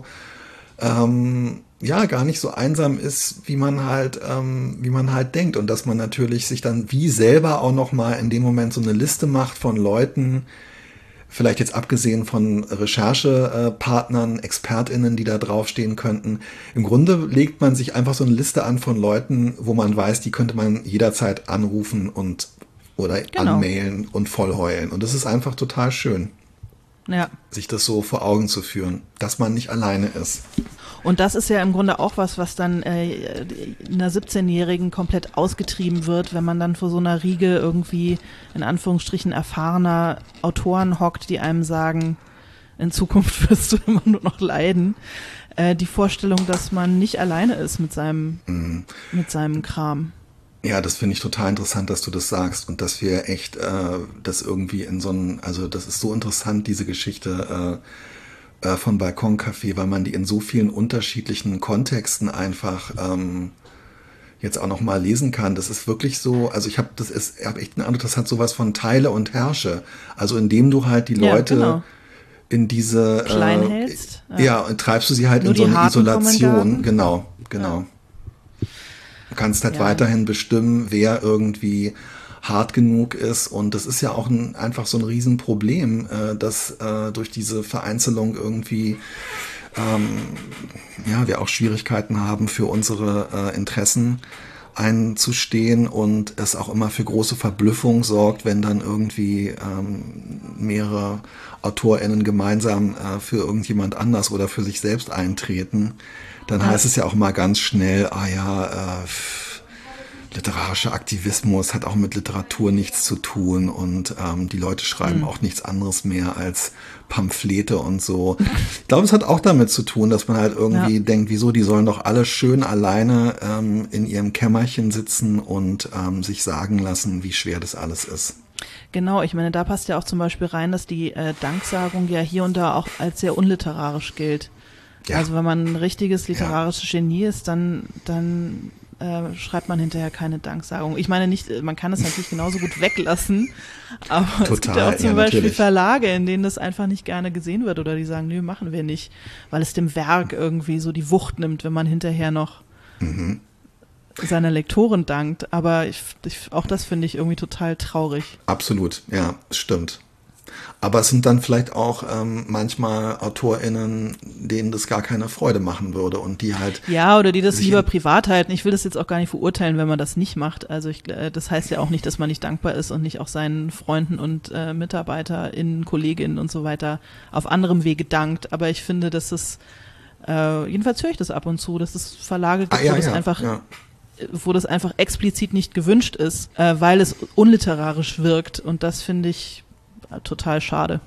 ähm, ja, gar nicht so einsam ist, wie man halt, ähm, wie man halt denkt. Und dass man natürlich sich dann wie selber auch nochmal in dem Moment so eine Liste macht von Leuten, vielleicht jetzt abgesehen von Recherchepartnern, ExpertInnen, die da draufstehen könnten. Im Grunde legt man sich einfach so eine Liste an von Leuten, wo man weiß, die könnte man jederzeit anrufen und oder genau. anmailen und vollheulen. Und das ist einfach total schön, ja. sich das so vor Augen zu führen, dass man nicht alleine ist. Und das ist ja im Grunde auch was, was dann äh, einer siebzehnjährigen komplett ausgetrieben wird, wenn man dann vor so einer Riege irgendwie in Anführungsstrichen erfahrener Autoren hockt, die einem sagen, in Zukunft wirst du immer nur noch leiden. Äh, die Vorstellung, dass man nicht alleine ist mit seinem, mhm. mit seinem Kram. Ja, das finde ich total interessant, dass du das sagst und dass wir echt äh, das irgendwie in so einem, also das ist so interessant, diese Geschichte äh, von Balkoncafé, weil man die in so vielen unterschiedlichen Kontexten einfach ähm, jetzt auch noch mal lesen kann. Das ist wirklich so, also ich habe das ist, ich habe echt einen Eindruck, das hat sowas von Teile und Herrsche. Also indem du halt die Leute ja, genau. in diese klein äh, hältst. Ja. ja, und treibst du sie halt Nur in so eine Isolation. Genau, genau. genau. Ja. Du kannst halt ja. weiterhin bestimmen, wer irgendwie hart genug ist und das ist ja auch ein, einfach so ein Riesenproblem, äh, dass äh, durch diese Vereinzelung irgendwie ähm, ja wir auch Schwierigkeiten haben für unsere äh, Interessen einzustehen und es auch immer für große Verblüffung sorgt, wenn dann irgendwie ähm, mehrere AutorInnen gemeinsam äh, für irgendjemand anders oder für sich selbst eintreten, dann ja. heißt es ja auch mal ganz schnell, ah ja, äh, literarischer Aktivismus hat auch mit Literatur nichts zu tun und ähm, die Leute schreiben mhm. auch nichts anderes mehr als Pamphlete und so. Ich glaube, es hat auch damit zu tun, dass man halt irgendwie ja. denkt, wieso, die sollen doch alle schön alleine ähm, in ihrem Kämmerchen sitzen und ähm, sich sagen lassen, wie schwer das alles ist. Genau, ich meine, da passt ja auch zum Beispiel rein, dass die äh, Danksagung ja hier und da auch als sehr unliterarisch gilt. Ja. Also wenn man ein richtiges literarisches ja. Genie ist, dann, dann äh, schreibt man hinterher keine Danksagung. Ich meine nicht, man kann es natürlich genauso gut weglassen, aber Total, es gibt ja auch zum ja, Beispiel natürlich. Verlage, in denen das einfach nicht gerne gesehen wird oder die sagen, nö, machen wir nicht, weil es dem Werk irgendwie so die Wucht nimmt, wenn man hinterher noch mhm. seiner Lektorin dankt. Aber ich, ich, auch das finde ich irgendwie total traurig. Absolut, ja, stimmt. Aber es sind dann vielleicht auch ähm, manchmal AutorInnen, denen das gar keine Freude machen würde und die halt... Ja, oder die das lieber privat halten. Ich will das jetzt auch gar nicht verurteilen, wenn man das nicht macht. Also ich, äh, das heißt ja auch nicht, dass man nicht dankbar ist und nicht auch seinen Freunden und äh, MitarbeiterInnen, Kolleginnen und so weiter auf anderem Wege dankt. Aber ich finde, dass es, äh, jedenfalls höre ich das ab und zu, dass es Verlage gibt, ah, ja, wo das ja, einfach... Ja. wo das einfach explizit nicht gewünscht ist, äh, weil es unliterarisch wirkt. Und das finde ich total schade.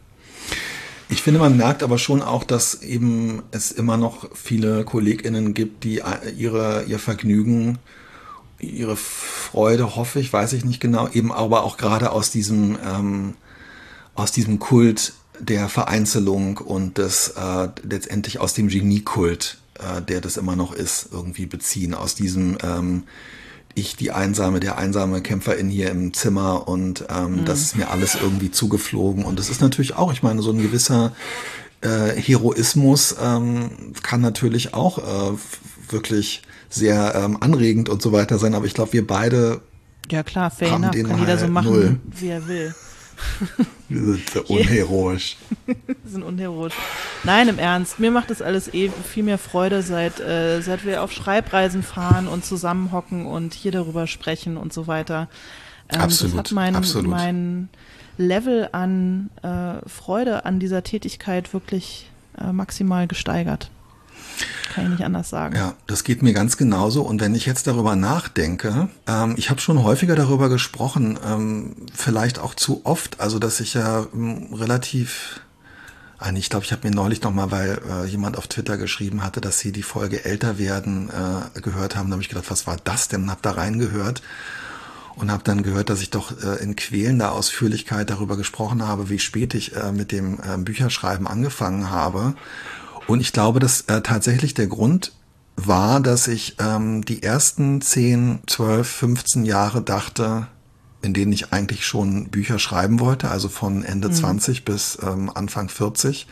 Ich finde, man merkt aber schon auch, dass eben es immer noch viele KollegInnen gibt, die ihre, ihr Vergnügen, ihre Freude, hoffe ich, weiß ich nicht genau, eben aber auch gerade aus diesem, ähm, aus diesem Kult der Vereinzelung und des, äh, letztendlich aus dem Geniekult, äh, der das immer noch ist, irgendwie beziehen, aus diesem, ähm, ich die einsame, der einsame Kämpferin hier im Zimmer und ähm, mhm. das ist mir alles irgendwie zugeflogen und das ist natürlich auch, ich meine, so ein gewisser äh, Heroismus ähm, kann natürlich auch äh, wirklich sehr ähm, anregend und so weiter sein, aber ich glaube, wir beide ja klar, fair haben enough, den kann jeder so machen, null. wie er will. Wir sind so unheroisch. Wir sind unheroisch. Nein, im Ernst, mir macht das alles eh viel mehr Freude, seit, äh, seit wir auf Schreibreisen fahren und zusammenhocken und hier darüber sprechen und so weiter. Ähm, absolut, das hat mein, absolut. mein Level an äh, Freude an dieser Tätigkeit wirklich äh, maximal gesteigert. Kann ich nicht anders sagen. Ja, das geht mir ganz genauso. Und wenn ich jetzt darüber nachdenke, ähm, ich habe schon häufiger darüber gesprochen, ähm, vielleicht auch zu oft, also dass ich ja ähm, relativ, ah, ich glaube, ich habe mir neulich nochmal, weil äh, jemand auf Twitter geschrieben hatte, dass sie die Folge Älter werden äh, gehört haben, da habe ich gedacht, was war das denn? Und habe da reingehört und habe dann gehört, dass ich doch äh, in quälender Ausführlichkeit darüber gesprochen habe, wie spät ich äh, mit dem äh, Bücherschreiben angefangen habe. Und ich glaube, dass äh, tatsächlich der Grund war, dass ich ähm, die ersten zehn, zwölf, fünfzehn Jahre dachte, in denen ich eigentlich schon Bücher schreiben wollte, also von Ende mhm. zwanzig bis ähm, Anfang vierzig,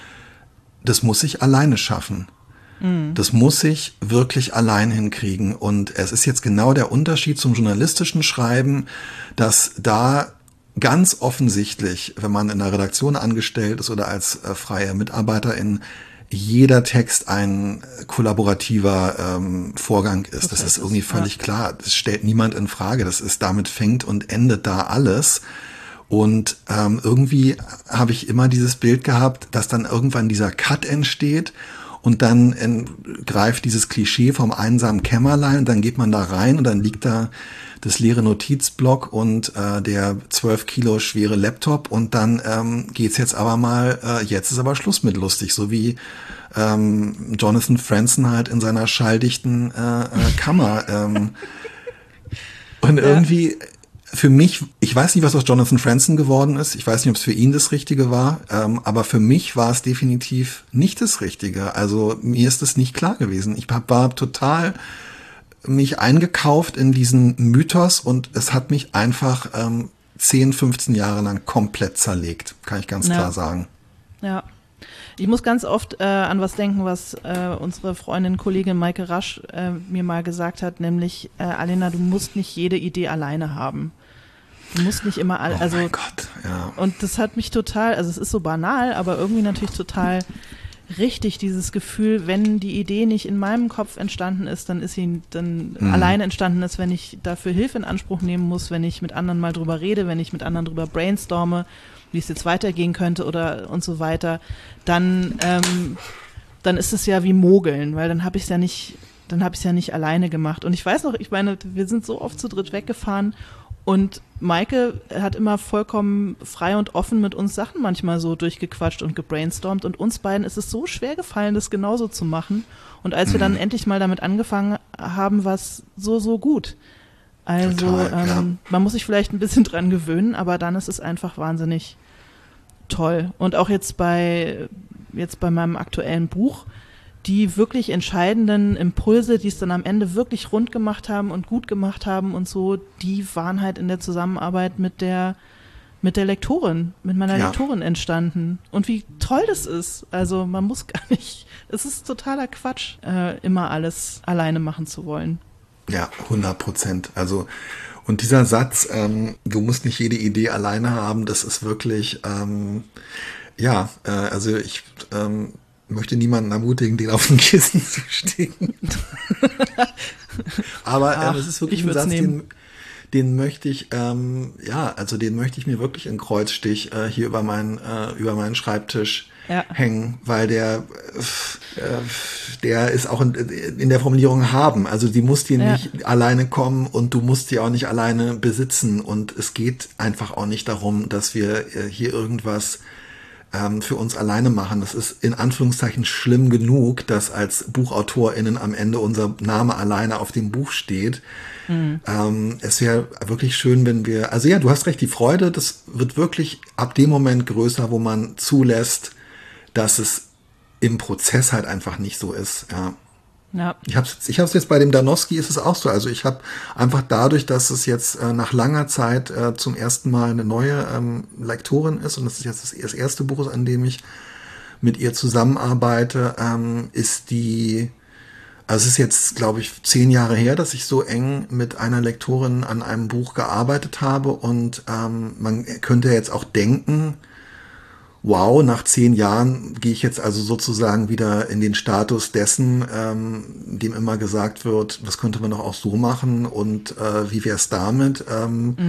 das muss ich alleine schaffen. Mhm. Das muss ich wirklich allein hinkriegen. Und es ist jetzt genau der Unterschied zum journalistischen Schreiben, dass da ganz offensichtlich, wenn man in der Redaktion angestellt ist oder als äh, freie Mitarbeiterin, jeder Text ein kollaborativer ähm, Vorgang ist. Das ist irgendwie völlig ja. klar. Das stellt niemand in Frage. Das ist, damit fängt und endet da alles. Und ähm, irgendwie habe ich immer dieses Bild gehabt, dass dann irgendwann dieser Cut entsteht und dann in, greift dieses Klischee vom einsamen Kämmerlein und dann geht man da rein und dann liegt da das leere Notizblock und äh, der zwölf Kilo schwere Laptop und dann ähm, geht's jetzt aber mal, äh, jetzt ist aber Schluss mit lustig, so wie ähm, Jonathan Franzen halt in seiner schalldichten äh, äh, Kammer. Ähm, und ja. irgendwie für mich, ich weiß nicht, was aus Jonathan Franzen geworden ist, ich weiß nicht, ob es für ihn das Richtige war, ähm, aber für mich war es definitiv nicht das Richtige. Also mir ist es nicht klar gewesen. Ich hab, war total mich eingekauft in diesen Mythos und es hat mich einfach ähm, zehn, fünfzehn Jahre lang komplett zerlegt, kann ich ganz ja. klar sagen. Ja, ich muss ganz oft äh, an was denken, was äh, unsere Freundin, Kollegin Maike Rasch äh, mir mal gesagt hat, nämlich, äh, Alena, du musst nicht jede Idee alleine haben. Du musst nicht immer, all, also, oh mein Gott, ja. Und das hat mich total, also es ist so banal, aber irgendwie natürlich total richtig, dieses Gefühl, wenn die Idee nicht in meinem Kopf entstanden ist, dann ist sie dann mhm. alleine entstanden ist, wenn ich dafür Hilfe in Anspruch nehmen muss, wenn ich mit anderen mal drüber rede, wenn ich mit anderen drüber brainstorme, wie es jetzt weitergehen könnte oder und so weiter, dann ähm, dann ist es ja wie Mogeln, weil dann habe ich es ja nicht, dann habe ich es ja nicht alleine gemacht. Und ich weiß noch, ich meine, wir sind so oft zu dritt weggefahren und Maike hat immer vollkommen frei und offen mit uns Sachen manchmal so durchgequatscht und gebrainstormt und uns beiden ist es so schwer gefallen, das genauso zu machen. Und als mhm. wir dann endlich mal damit angefangen haben, war es so, so gut. Also Total, ähm, ja. man muss sich vielleicht ein bisschen dran gewöhnen, aber dann ist es einfach wahnsinnig toll. Und auch jetzt bei, jetzt bei meinem aktuellen Buch, die wirklich entscheidenden Impulse, die es dann am Ende wirklich rund gemacht haben und gut gemacht haben und so, die waren halt in der Zusammenarbeit mit der mit der Lektorin, mit meiner ja. Lektorin entstanden. Und wie toll das ist. Also man muss gar nicht, es ist totaler Quatsch, äh, immer alles alleine machen zu wollen. Ja, hundert Prozent. Also und dieser Satz, ähm, du musst nicht jede Idee alleine haben, das ist wirklich, ähm, ja, äh, also ich ähm, möchte niemanden ermutigen, den auf den Kissen zu stecken. Aber Ach, ähm, es ist wirklich ein Satz, den, den möchte ich, ähm, ja, also den möchte ich mir wirklich in Kreuzstich äh, hier über meinen äh, über meinen Schreibtisch ja. hängen, weil der äh, der ist auch in, in der Formulierung haben. Also die muss dir ja. nicht alleine kommen und du musst die auch nicht alleine besitzen. Und es geht einfach auch nicht darum, dass wir äh, hier irgendwas für uns alleine machen. Das ist in Anführungszeichen schlimm genug, dass als BuchautorInnen am Ende unser Name alleine auf dem Buch steht. Mhm. Ähm, es wäre wirklich schön, wenn wir, also ja, du hast recht, die Freude, das wird wirklich ab dem Moment größer, wo man zulässt, dass es im Prozess halt einfach nicht so ist, ja. Ja. Ich habe es ich hab's jetzt bei dem Danowski ist es auch so. Also ich habe einfach dadurch, dass es jetzt äh, nach langer Zeit äh, zum ersten Mal eine neue ähm, Lektorin ist und das ist jetzt das, das erste Buch, an dem ich mit ihr zusammenarbeite, ähm, ist die, also es ist jetzt, glaube ich, zehn Jahre her, dass ich so eng mit einer Lektorin an einem Buch gearbeitet habe und ähm, man könnte jetzt auch denken, wow, nach zehn Jahren gehe ich jetzt also sozusagen wieder in den Status dessen, ähm, dem immer gesagt wird, das könnte man doch auch so machen und äh, wie wäre es damit? Ähm, mhm.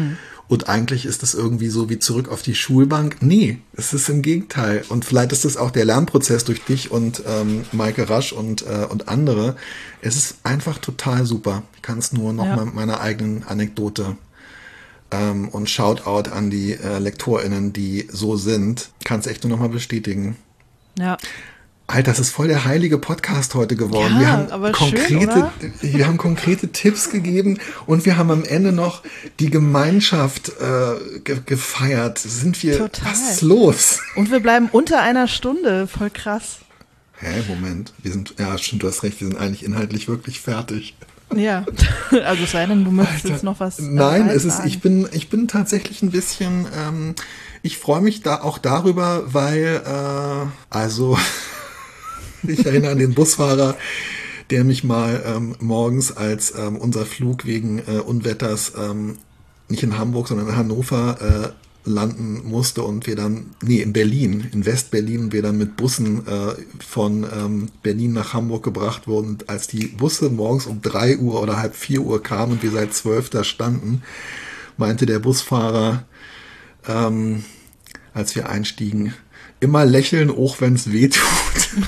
Und eigentlich ist das irgendwie so wie zurück auf die Schulbank. Nee, es ist im Gegenteil. Und vielleicht ist das auch der Lernprozess durch dich und ähm, Maike Rasch und, äh, und andere. Es ist einfach total super. Ich kann es nur noch Ja. mal mit meiner eigenen Anekdote ähm, und Shoutout an die äh, LektorInnen, die so sind, kann es echt nur noch mal bestätigen. Ja. Alter, das ist voll der heilige Podcast heute geworden. Ja, wir haben aber konkrete, schön, oder? wir haben konkrete Tipps gegeben und wir haben am Ende noch die Gemeinschaft äh, ge gefeiert. Sind wir, Total. was ist los? Und wir bleiben unter einer Stunde. Voll krass. Hä, Moment, wir sind, ja stimmt, du hast recht, wir sind eigentlich inhaltlich wirklich fertig. Ja, also es sei denn, du möchtest Alter, jetzt noch was. äh, Nein, es ist, beitragen. ich bin, ich bin tatsächlich ein bisschen, ähm, ich freue mich da auch darüber, weil, äh, also, ich erinnere an den Busfahrer, der mich mal ähm, morgens, als ähm, unser Flug wegen äh, Unwetters ähm, nicht in Hamburg, sondern in Hannover äh, landen musste und wir dann, nee, in Berlin, in West-Berlin, wir dann mit Bussen äh, von ähm, Berlin nach Hamburg gebracht wurden. Und als die Busse morgens um drei Uhr oder halb vier Uhr kamen und wir seit zwölf da standen, meinte der Busfahrer, ähm, als wir einstiegen, immer lächeln, auch wenn es weh tut.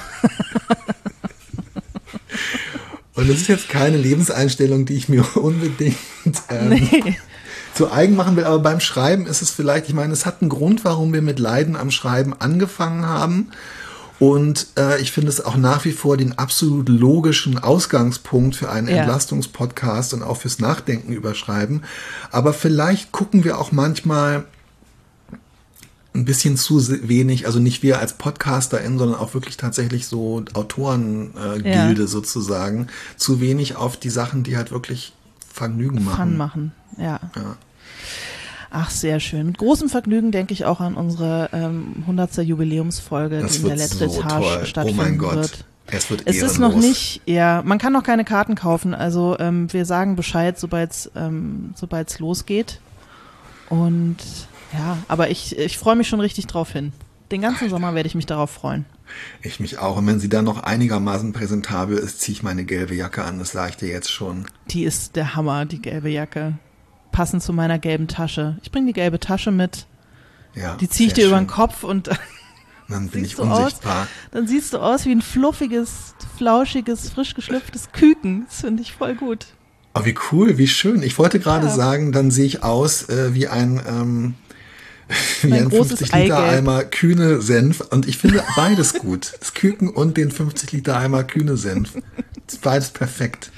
Und das ist jetzt keine Lebenseinstellung, die ich mir unbedingt ähm, Nee. zu eigen machen will, aber beim Schreiben ist es vielleicht, ich meine, es hat einen Grund, warum wir mit Leiden am Schreiben angefangen haben. Und äh, ich finde es auch nach wie vor den absolut logischen Ausgangspunkt für einen Ja. Entlastungspodcast und auch fürs Nachdenken über Schreiben. Aber vielleicht gucken wir auch manchmal ein bisschen zu se- wenig, also nicht wir als PodcasterInnen, sondern auch wirklich tatsächlich so Autorengilde äh, Ja. Gilde sozusagen, zu wenig auf die Sachen, die halt wirklich Vergnügen machen. Fun machen, ja. Ja. Ach, sehr schön. Mit großem Vergnügen denke ich auch an unsere ähm, hundertste Jubiläumsfolge, Das die in der wird letzten so Etage toll. Oh stattfinden mein Gott. wird. Es wird Es ehrenlos. ist noch nicht, ja, man kann noch keine Karten kaufen, also ähm, wir sagen Bescheid, sobald es ähm, sobald's losgeht. Und ja, aber ich, ich freue mich schon richtig drauf hin. Den ganzen Sommer werde ich mich darauf freuen. Ich mich auch. Und wenn sie dann noch einigermaßen präsentabel ist, ziehe ich meine gelbe Jacke an. Das sage ich dir jetzt schon. Die ist der Hammer, die gelbe Jacke. Passend zu meiner gelben Tasche. Ich bringe die gelbe Tasche mit, Ja, die ziehe ich sehr dir über schön. den Kopf und Dann bin ich siehst du aus? unsichtbar. dann siehst du aus wie ein fluffiges, flauschiges, frisch geschlüpftes Küken. Das finde ich voll gut. Oh, wie cool, wie schön. Ich wollte gerade Ja. sagen, dann sehe ich aus äh, wie ein, ähm, wie Ein ein großes fünfzig Liter Eigelb. Eimer kühne Senf. Und ich finde beides gut. Das Küken und den fünfzig Liter Eimer kühne Senf. Das ist beides perfekt.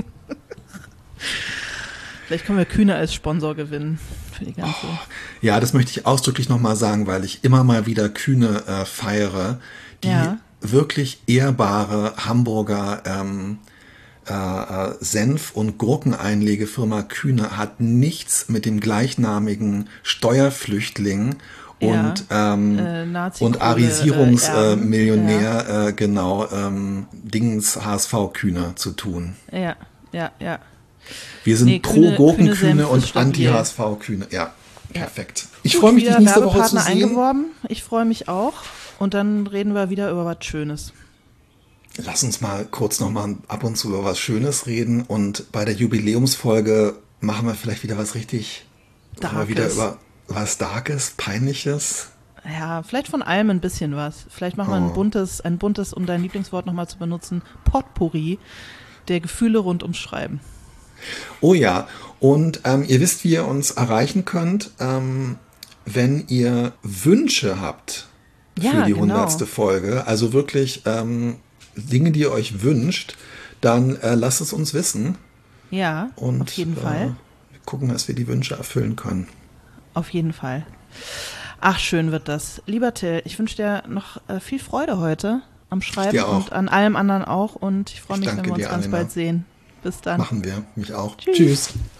Vielleicht können wir Kühne als Sponsor gewinnen für die ganze. Ja, das möchte ich ausdrücklich nochmal sagen, weil ich immer mal wieder Kühne äh, feiere, die Ja. wirklich ehrbare Hamburger ähm, äh, äh, Senf- und Gurkeneinlegefirma Kühne hat nichts mit dem gleichnamigen Steuerflüchtling Ja. und, ähm, Äh, Nazi-Kohle, und äh, Arisierungsmillionär, äh, äh, genau, ähm, Dings H S V-Kühne zu tun. Ja, ja, ja. Wir sind Nee, pro Kühne- Gurkenkühne Kühne-Senf ist und stabil. Anti-H S V-Kühne. Ja, perfekt. Ich Gut, freue mich, dich wieder nächste Woche zu Werbepartner sehen. eingeworben. Ich freue mich auch. Und dann reden wir wieder über was Schönes. Lass uns mal kurz noch mal ab und zu über was Schönes reden und bei der Jubiläumsfolge machen wir vielleicht wieder was richtig, machen wir wieder Darkes. über was Darkes, Peinliches. Ja, vielleicht von allem ein bisschen was. Vielleicht machen wir ein Oh. buntes, ein buntes, um dein Lieblingswort nochmal zu benutzen, Potpourri der Gefühle rund ums Schreiben. Oh ja, und ähm, ihr wisst, wie ihr uns erreichen könnt, ähm, wenn ihr Wünsche habt für Ja, die genau. hundertste Folge, also wirklich ähm, Dinge, die ihr euch wünscht, dann äh, lasst es uns wissen Ja, und auf jeden äh, Fall. gucken, dass wir die Wünsche erfüllen können. Auf jeden Fall. Ach, schön wird das. Lieber Till, ich wünsche dir noch äh, viel Freude heute am Schreiben dir auch. und an allem anderen auch. Und ich freue Ich mich, wenn danke wir uns dir, ganz Annina. bald sehen. Bis dann. Machen wir, mich auch. Tschüss. Tschüss.